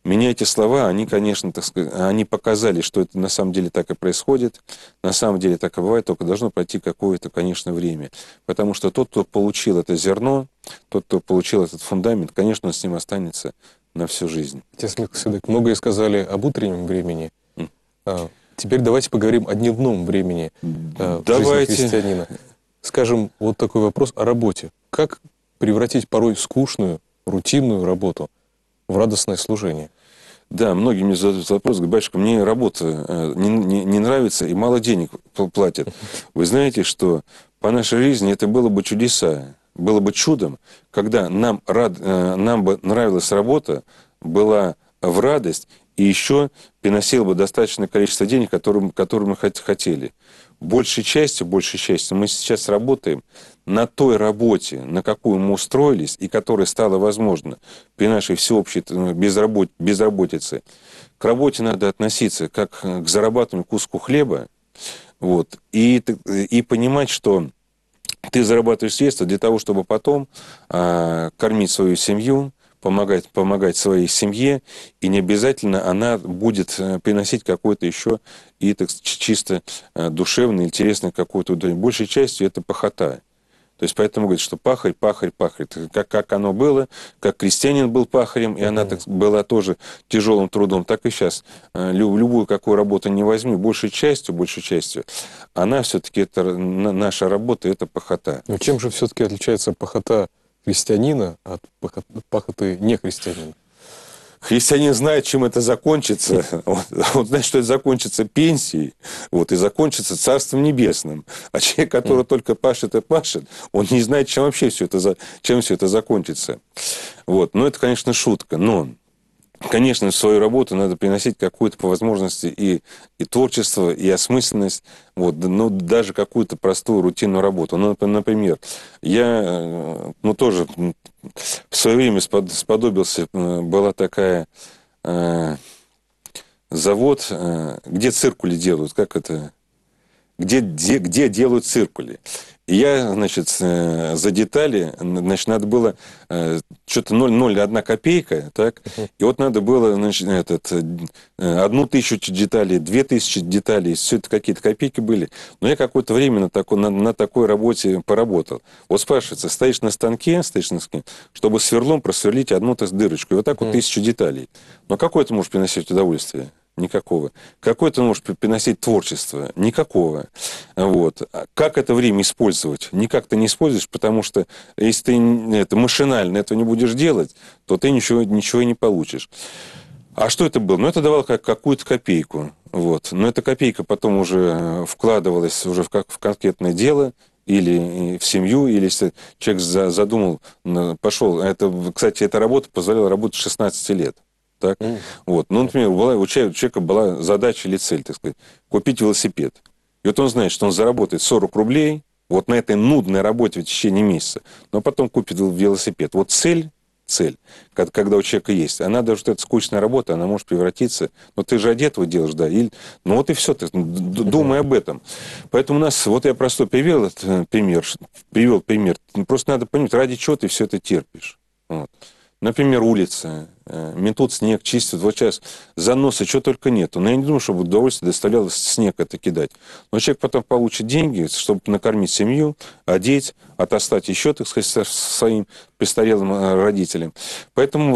меня эти слова, они, конечно, так сказать, они показали, что это на самом деле так и происходит, на самом деле так и бывает, только должно пройти какое-то, конечно, время. Потому что тот, кто получил это зерно, тот, кто получил этот фундамент, конечно, он с ним останется на всю жизнь. Отец Мелхиседек, многое сказали об утреннем времени. Mm. А, теперь давайте поговорим о дневном времени а, в давайте. жизни христианина. Скажем, вот такой вопрос о работе. Как превратить порой скучную, рутинную работу в радостное служение? Да, многие мне задают вопрос, говорят: батюшка, мне работа не, не, не нравится и мало денег платят. Вы знаете, что по нашей жизни это было бы чудеса, было бы чудом, когда нам, рад, нам бы нравилась работа, была в радость, и еще приносила бы достаточное количество денег, которые, которые мы хотели. Большей частью, большей частью мы сейчас работаем на той работе, на какую мы устроились, и которая стала возможна при нашей всеобщей безработ... безработице. К работе надо относиться как к зарабатыванию куску хлеба, вот, и, и понимать, что ты зарабатываешь средства для того, чтобы потом а, кормить свою семью, помогать, помогать своей семье, и не обязательно она будет приносить какой-то еще и так, чисто душевный, интересный какой-то удовольствие. Большей частью это пахота. То есть поэтому говорит, что пахарь, пахарь, пахарь. Как, как оно было, как крестьянин был пахарем, и она так, была тоже тяжелым трудом, так и сейчас. Любую какую работу не возьми, большей частью, большей частью, она все-таки, это, наша работа, это пахота. Но чем же все-таки отличается пахота христианина от пахоты не христианина? Христианин знает, чем это закончится. Он, он знает, что это закончится пенсией, вот, и закончится Царством Небесным. А человек, который mm. только пашет и пашет, он не знает, чем вообще все это, чем все это закончится. Вот. Но это, конечно, шутка. Но, конечно, в свою работу надо приносить какую-то, по возможности, и, и творчество, и осмысленность, вот, ну, даже какую-то простую рутинную работу. Ну, например, я, ну, тоже в свое время сподобился, была такая э, завод, э, где циркули делают, как это, где, где, где делают циркули. И я, значит, за детали, значит, надо было что-то ноль целых одна копейка, так, uh-huh. и вот надо было, значит, этот, одну тысячу деталей, две тысячи деталей, все это какие-то копейки были. Но я какое-то время на такой, на, на такой работе поработал. Вот спрашивается, стоишь на станке, стоишь на станке, чтобы сверлом просверлить одну дырочку, и вот так uh-huh. вот тысячу деталей. Но какое ты можешь приносить удовольствие? Никакого. Какое ты можешь приносить творчество? Никакого. Вот. Как это время использовать? Никак ты не используешь, потому что если ты это, машинально этого не будешь делать, то ты ничего, ничего и не получишь. А что это было? Ну, это давало как, какую-то копейку. Вот. Но эта копейка потом уже вкладывалась уже в, как, в конкретное дело, или в семью, или если человек задумал, пошел. Это, кстати, эта работа позволяла работать с шестнадцати лет. Так? Mm. Вот. Ну, например, была, у человека была задача или цель, так сказать, купить велосипед. И вот он знает, что он заработает сорок рублей вот на этой нудной работе в течение месяца, но потом купит велосипед. Вот цель, цель, когда у человека есть, она даже, что это скучная работа, она может превратиться, но ты же одет его делаешь, да, или, ну вот и все, ты думай об этом. Поэтому у нас, вот я просто привел этот пример, привел пример, просто надо понять, ради чего ты все это терпишь. Вот. Например, улица, метут снег, чистят. Вот сейчас заносы, чего только нету. Но я не думаю, чтобы удовольствие доставляло снег это кидать. Но человек потом получит деньги, чтобы накормить семью, одеть, отослать еще, так сказать, своим престарелым родителям. Поэтому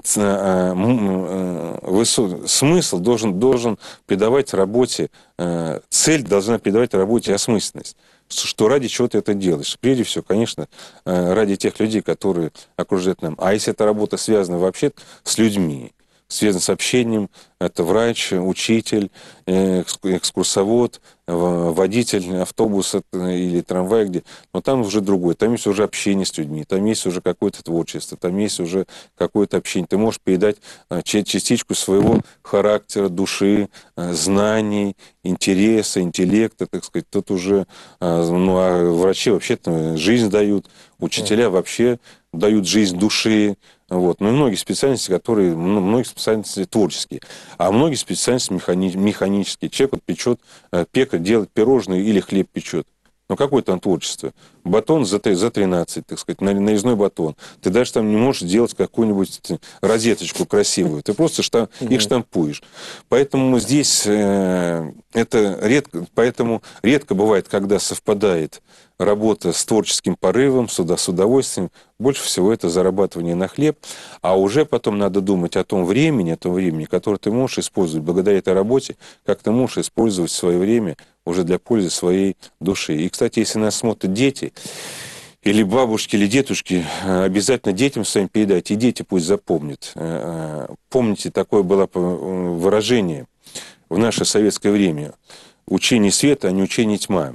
смысл должен, должен придавать работе, цель должна придавать работе осмысленность. Что ради чего ты это делаешь. Прежде всего, конечно, ради тех людей, которые окружают нам. А если эта работа связана вообще с людьми, связана с общением, это врач, учитель, экскурсовод, водитель автобуса или трамвая, где, но там уже другое, там есть уже общение с людьми, там есть уже какое-то творчество, там есть уже какое-то общение. Ты можешь передать частичку своего характера, души, знаний, интереса, интеллекта, так сказать. Тут уже, ну, а врачи вообще-то жизнь дают, учителя вообще дают жизнь души. Вот. Ну и многие специальности, которые, ну, многие специальности творческие, а многие специальности механи- механические. Человек вот печет, пекарь делает пирожные или хлеб печет. Ну, какое там творчество? Батон за, за тринадцать, так сказать, нарезной батон. Ты даже там не можешь делать какую-нибудь розеточку красивую. Ты просто штамп, их штампуешь. Поэтому здесь э, это редко, поэтому редко бывает, когда совпадает работа с творческим порывом, с удовольствием. Больше всего это зарабатывание на хлеб. А уже потом надо думать о том времени, о том времени, которое ты можешь использовать благодаря этой работе, как ты можешь использовать свое время уже для пользы своей души. И, кстати, если нас смотрят дети, или бабушки, или дедушки, обязательно детям своим передайте, и дети пусть запомнят. Помните, такое было выражение в наше советское время. Учение света, а не учение тьма.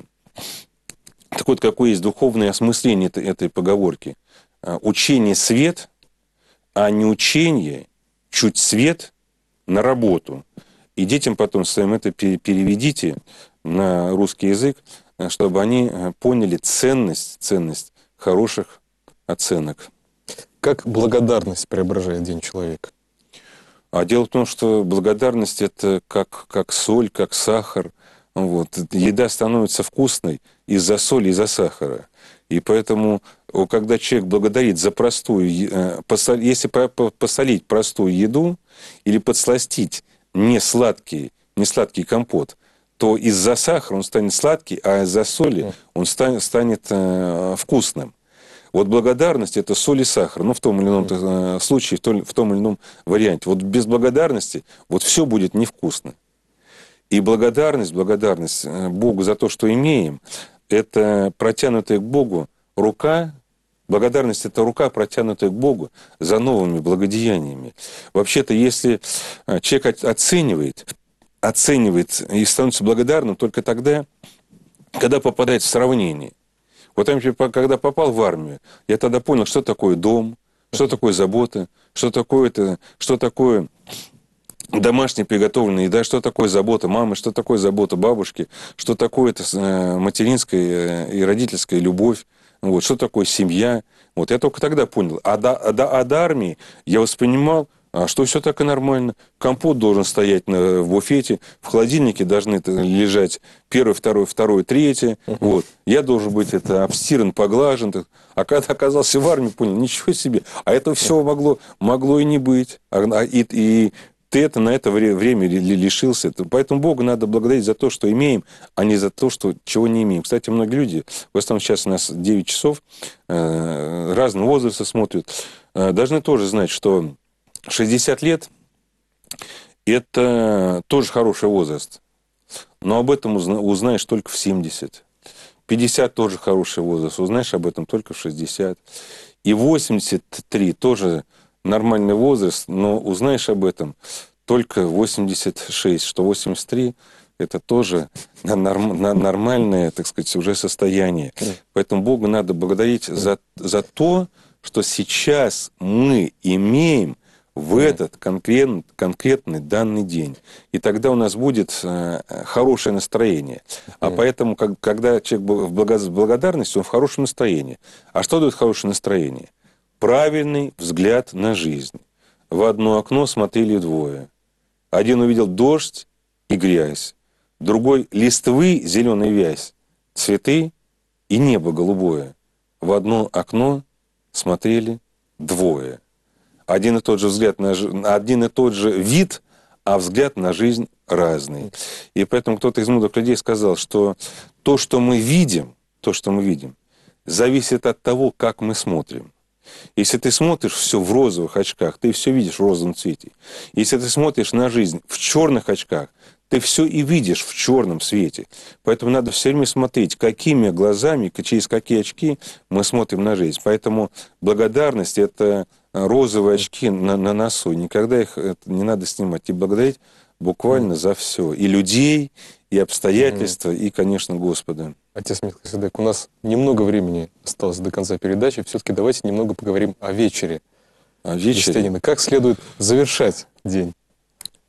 Так вот, какое есть духовное осмысление этой, этой поговорки. Учение свет, а не учение чуть свет на работу. И детям потом своим это переведите на русский язык, чтобы они поняли ценность, ценность хороших оценок. Как благодарность преображает день человека? А дело в том, что благодарность – это как, как соль, как сахар. Вот. Еда становится вкусной из-за соли, из-за сахара. И поэтому, когда человек благодарит за простую, если посолить простую еду или подсластить не сладкий, не сладкий компот, то из-за сахара он станет сладкий, а из-за соли он станет, станет вкусным. Вот благодарность – это соль и сахар, ну, в том или ином случае, в том, в том или ином варианте. Вот без благодарности вот все будет невкусно. И благодарность, благодарность Богу за то, что имеем, это протянутая к Богу рука, благодарность – это рука, протянутая к Богу за новыми благодеяниями. Вообще-то, если человек оценивает, оценивает и становится благодарным только тогда, когда попадает в сравнение. Вот я, когда попал в армию, я тогда понял, что такое дом, что такое забота, что такое, это, что такое домашняя приготовленная еда, что такое забота мамы, что такое забота бабушки, что такое это материнская и родительская любовь, вот, что такое семья. Вот, я только тогда понял. А до, а до, а до армии я воспринимал, а что все так и нормально. Компот должен стоять на, в буфете, в холодильнике должны лежать первый, второй, второй, третий. Uh-huh. Вот. Я должен быть это, обстиран, поглажен. А когда оказался в армии, понял, ничего себе. А это все могло, могло и не быть. А, и, и ты это, на это время лишился. Поэтому Богу надо благодарить за то, что имеем, а не за то, что, чего не имеем. Кстати, многие люди, в основном сейчас у нас девять часов, э, разного возраста смотрят, э, должны тоже знать, что шестьдесят лет – это тоже хороший возраст. Но об этом узнаешь только в семьдесят. пятьдесят – тоже хороший возраст. Узнаешь об этом только в шестьдесят. И восемьдесят три – тоже нормальный возраст, но узнаешь об этом только восемьдесят шесть, что восемьдесят три – это тоже нормальное, так сказать, уже состояние. Поэтому Богу надо благодарить за, за то, что сейчас мы имеем в этот конкретный, конкретный данный день. И тогда у нас будет э, хорошее настроение. А поэтому, как, когда человек в благодарности, он в хорошем настроении. А что дает хорошее настроение? Правильный взгляд на жизнь. В одно окно смотрели двое. Один увидел дождь и грязь. Другой – листвы, зеленая вязь, цветы и небо голубое. В одно окно смотрели двое. Один и тот же взгляд на один и тот же вид, а взгляд на жизнь разный. И поэтому кто-то из мудрых людей сказал, что то, что мы видим, то, что мы видим, зависит от того, как мы смотрим. Если ты смотришь все в розовых очках, ты все видишь в розовом цвете. Если ты смотришь на жизнь в черных очках, ты все и видишь в черном свете. Поэтому надо все время смотреть, какими глазами, через какие очки мы смотрим на жизнь. Поэтому благодарность – это розовые очки на, на носу. Никогда их не надо снимать. И благодарить буквально за все. И людей, и обстоятельства, и, конечно, Господа. Отец Мелхиседек, у нас немного времени осталось до конца передачи. Все-таки давайте немного поговорим о вечере. О вечере? Христианина. Как следует завершать день?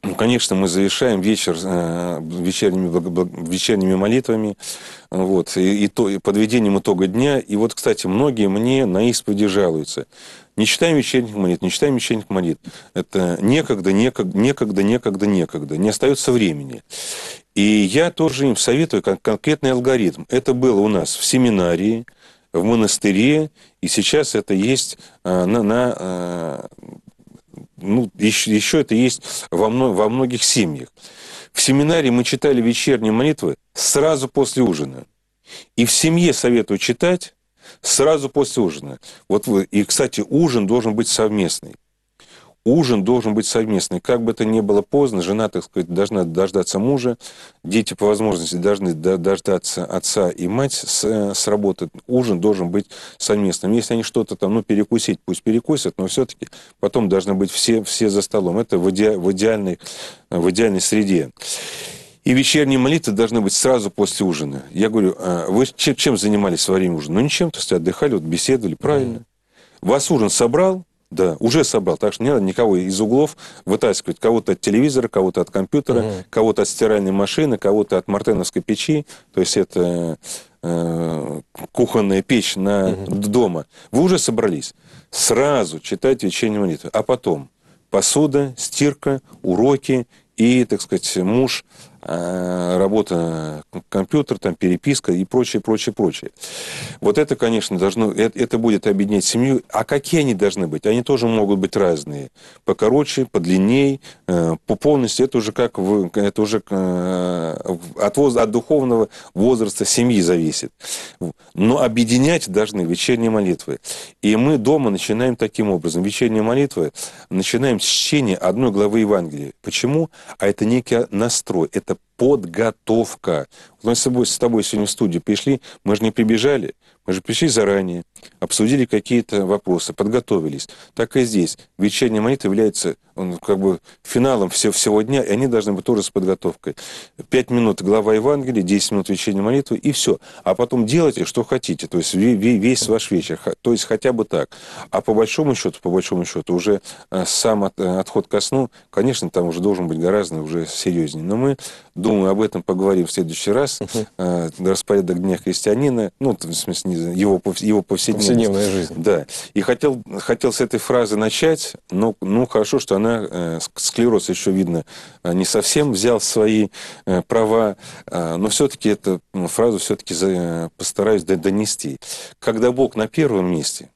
Ну, конечно, мы завершаем вечер э, вечерними, благо, благ, вечерними молитвами, вот, и, и, то, и подведением итога дня. И вот, кстати, многие мне на исповеди жалуются. Не читаем вечерних молитв, не читаем вечерних молитв. Это некогда, некогда, некогда, некогда, некогда. Не остается времени. И я тоже им советую кон- конкретный алгоритм. Это было у нас в семинарии, в монастыре, и сейчас это есть э, на... на э, Ну, еще, еще это есть во, мно, во многих семьях. В семинаре мы читали вечерние молитвы сразу после ужина. И в семье советую читать сразу после ужина. Вот вы, и, кстати, ужин должен быть совместный. Ужин должен быть совместный. Как бы это ни было поздно, жена, так сказать, должна дождаться мужа, дети по возможности должны дождаться отца и мать с, с работы. Ужин должен быть совместным. Если они что-то там, ну, перекусить, пусть перекусят, но все-таки потом должны быть все, все за столом. Это в, иде, в, идеальной, в идеальной среде. И вечерние молитвы должны быть сразу после ужина. Я говорю, вы чем, чем занимались во время ужина? Ну, ничем, то есть отдыхали, вот беседовали, правильно. Вас ужин собрал? Да, уже собрал. Так что не надо никого из углов вытаскивать. Кого-то от телевизора, кого-то от компьютера, uh-huh. кого-то от стиральной машины, кого-то от мартеновской печи. То есть это э, кухонная печь на, uh-huh. дома. Вы уже собрались. Сразу читайте вечерние молитвы. А потом посуда, стирка, уроки и, так сказать, муж, э, работа, компьютер, там, переписка и прочее, прочее, прочее. Вот это, конечно, должно, это, это будет объединять семью. А какие они должны быть? Они тоже могут быть разные. Покороче, подлинней, э, по полности. Это уже как в, это уже э, от, воз, от духовного возраста семьи зависит. Но объединять должны вечерние молитвы. И мы дома начинаем таким образом. Вечерние молитвы начинаем с чтения одной главы Евангелия. Почему? А это некий настрой, это подготовка. Мы с тобой, с тобой сегодня в студию пришли, мы же не прибежали, мы же пришли заранее, обсудили какие-то вопросы, подготовились. Так и здесь. Вечерняя молитва является он, как бы финалом всего, всего дня, и они должны быть тоже с подготовкой. Пять минут глава Евангелия, десять минут вечерней молитвы, и все. А потом делайте, что хотите, то есть весь ваш вечер, то есть хотя бы так. А по большому счету, по большому счету, уже сам от, отход ко сну, конечно, там уже должен быть гораздо уже серьезнее. Но мы, думаю, об этом поговорим в следующий раз. Uh-huh. Распорядок дня христианина, ну, в смысле, его, его повседневность. Повседневная жизнь. Да. И хотел, хотел с этой фразы начать, но ну, хорошо, что она, э, склероз еще видно, не совсем взял свои э, права, э, но все-таки эту фразу все-таки за, постараюсь донести. Когда Бог на первом месте,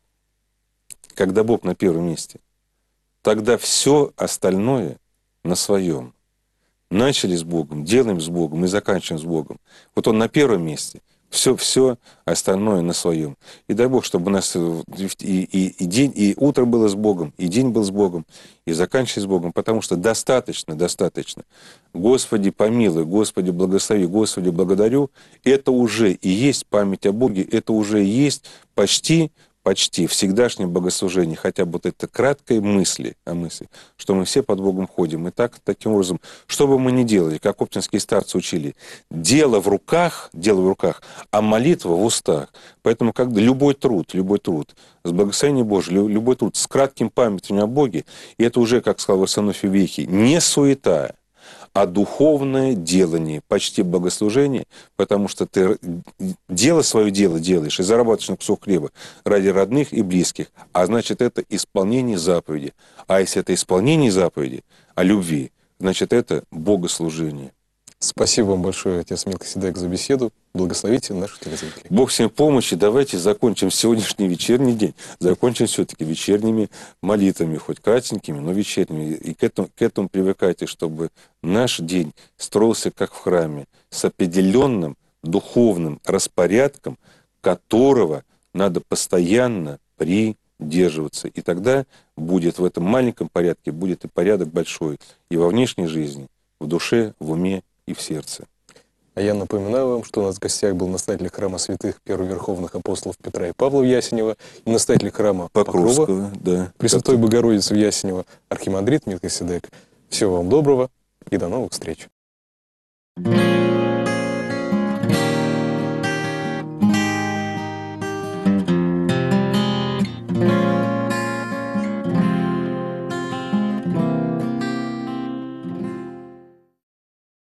когда Бог на первом месте, тогда все остальное на своем. Начали с Богом, делаем с Богом и заканчиваем с Богом. Вот Он на первом месте. Все, все остальное на своем. И дай Бог, чтобы у нас и, и, и день, и утро было с Богом, и день был с Богом, и заканчивать с Богом, потому что достаточно, достаточно. Господи, помилуй, Господи, благослови, Господи, благодарю. Это уже и есть память о Боге, это уже и есть почти, почти всегдашнее богослужение, хотя бы вот это краткой мысли о мысли, что мы все под Богом ходим. И так, таким образом, что бы мы ни делали, как оптинские старцы учили, дело в руках, дело в руках, а молитва в устах. Поэтому когда любой труд, любой труд, с благословением Божьим, любой труд, с кратким памятью о Боге, и это уже, как сказал Варсонофий Вехий, не суета, а духовное делание, почти богослужение, потому что ты дело свое дело делаешь и зарабатываешь на кусок хлеба ради родных и близких, а значит, это исполнение заповеди. А если это исполнение заповеди о любви, значит, это богослужение. Спасибо вам большое, отец Мелхиседек, за беседу. Благословите наших телезрителей. Бог всем помощи. Давайте закончим сегодняшний вечерний день. Закончим все-таки вечерними молитвами, хоть кратенькими, но вечерними. И к этому, к этому привыкайте, чтобы наш день строился как в храме, с определенным духовным распорядком, которого надо постоянно придерживаться. И тогда будет в этом маленьком порядке, будет и порядок большой и во внешней жизни, в душе, в уме и в сердце. А я напоминаю вам, что у нас в гостях был настоятель храма святых первых верховных апостолов Петра и Павла в Ясенево и настоятель храма Покровского, Покрова, да, Пресвятой Богородицы в Ясенево, архимандрит Мелхиседек. Всего вам доброго и до новых встреч.